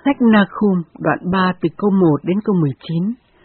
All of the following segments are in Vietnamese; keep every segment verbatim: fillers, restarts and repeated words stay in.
Sách Nahum đoạn ba từ câu một đến câu mười chín.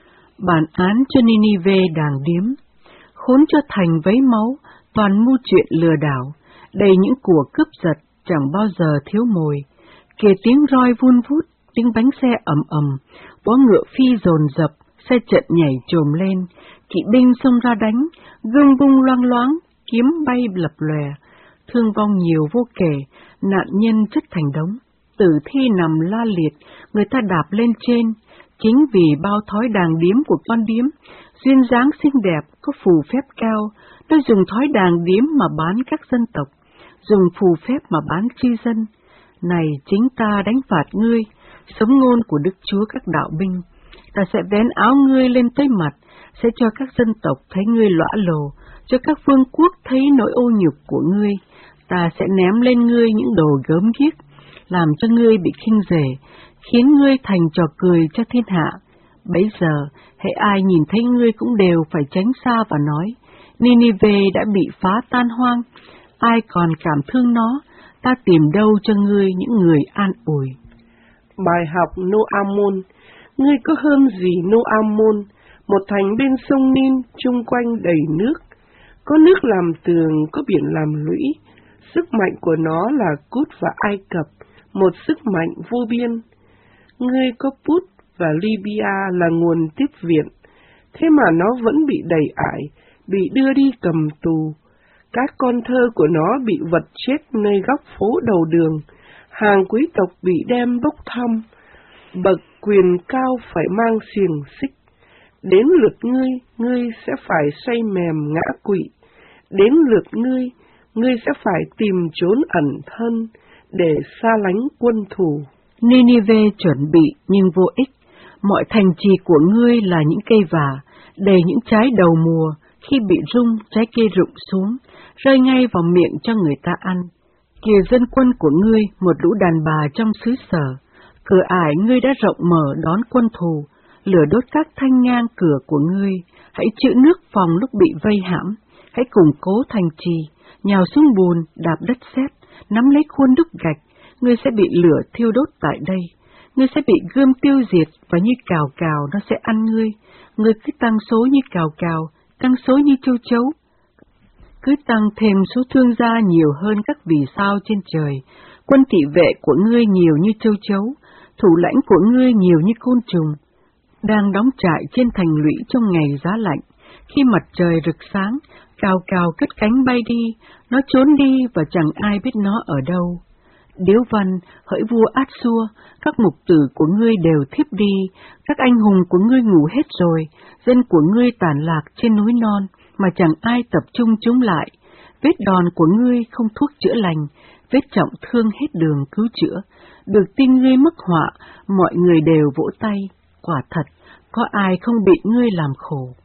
Bản án cho Ninive đàng điếm, khốn cho thành vấy máu, toàn mưu chuyện lừa đảo, đầy những của cướp giật, chẳng bao giờ thiếu mồi. Kìa tiếng roi vun vút, tiếng bánh xe ầm ầm, bó ngựa phi dồn dập, xe trận nhảy trồm lên, kỵ binh xông ra đánh, gươm bung loang loáng, kiếm bay lập lòe, thương vong nhiều vô kể, nạn nhân chất thành đống. Tử thi nằm la liệt, người ta đạp lên trên, chính vì bao thói đàng điếm của con điếm, duyên dáng xinh đẹp, có phù phép cao, nó dùng thói đàng điếm mà bán các dân tộc, dùng phù phép mà bán chư dân. Này chính ta đánh phạt ngươi, sống ngôn của Đức Chúa các đạo binh, ta sẽ vén áo ngươi lên tới mặt, sẽ cho các dân tộc thấy ngươi lõa lồ, cho các vương quốc thấy nỗi ô nhục của ngươi, ta sẽ ném lên ngươi những đồ gớm ghiếc, làm cho ngươi bị khinh rể, khiến ngươi thành trò cười cho thiên hạ. Bấy giờ, hễ ai nhìn thấy ngươi cũng đều phải tránh xa và nói, Ninive đã bị phá tan hoang, ai còn cảm thương nó, ta tìm đâu cho ngươi những người an ủi. Bài học No-Amon. Ngươi có hơn gì No-Amon, một thành bên sông Nin, chung quanh đầy nước, có nước làm tường, có biển làm lũy, sức mạnh của nó là Cút và Ai Cập, một sức mạnh vô biên. Ngươi có Put và Libya là nguồn tiếp viện, thế mà nó vẫn bị đầy ải, bị đưa đi cầm tù. Các con thơ của nó bị vật chết nơi góc phố đầu đường, hàng quý tộc bị đem bốc thăm, bậc quyền cao phải mang xiềng xích. Đến lượt ngươi, ngươi sẽ phải xoay mềm ngã quỵ. Đến lượt ngươi, ngươi sẽ phải tìm trốn ẩn thân để xa lánh quân thù. Ninive chuẩn bị nhưng vô ích. Mọi thành trì của ngươi là những cây vả, đầy những trái đầu mùa, khi bị rung, trái cây rụng xuống, rơi ngay vào miệng cho người ta ăn. Kìa dân quân của ngươi, một lũ đàn bà trong xứ sở, cửa ải ngươi đã rộng mở đón quân thù, lửa đốt các thanh ngang cửa của ngươi, hãy trữ nước phòng lúc bị vây hãm, hãy củng cố thành trì, nhào xuống bùn, đạp đất sét, nắm lấy khuôn đúc gạch, ngươi sẽ bị lửa thiêu đốt tại đây, ngươi sẽ bị gươm tiêu diệt và như cào cào nó sẽ ăn ngươi, ngươi cứ tăng số như cào cào, tăng số như châu chấu, cứ tăng thêm số thương gia nhiều hơn các vì sao trên trời, quân thị vệ của ngươi nhiều như châu chấu, thủ lãnh của ngươi nhiều như côn trùng, đang đóng trại trên thành lũy trong ngày giá lạnh, khi mặt trời rực sáng, cào cào cất cánh bay đi, nó trốn đi và chẳng ai biết nó ở đâu. Điếu văn, hỡi vua Át Xua, các mục tử của ngươi đều thiếp đi, các anh hùng của ngươi ngủ hết rồi, dân của ngươi tản lạc trên núi non, mà chẳng ai tập trung chúng lại. Vết đòn của ngươi không thuốc chữa lành, vết trọng thương hết đường cứu chữa. Được tin ngươi mắc họa, mọi người đều vỗ tay. Quả thật, có ai không bị ngươi làm khổ.